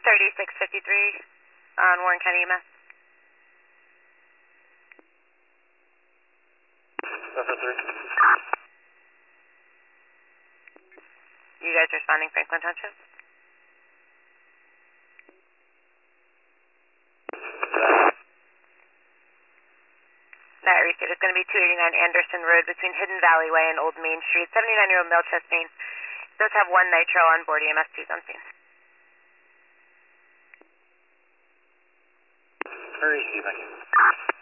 3653 on Warren County EMS. You guys responding Franklin Township? That receipt is going to be 289 Anderson Road between Hidden Valley Way and Old Main Street. 79-year-old male, chest pain. Does have one nitro on board. EMS 2's on scene. Very easy, thank you.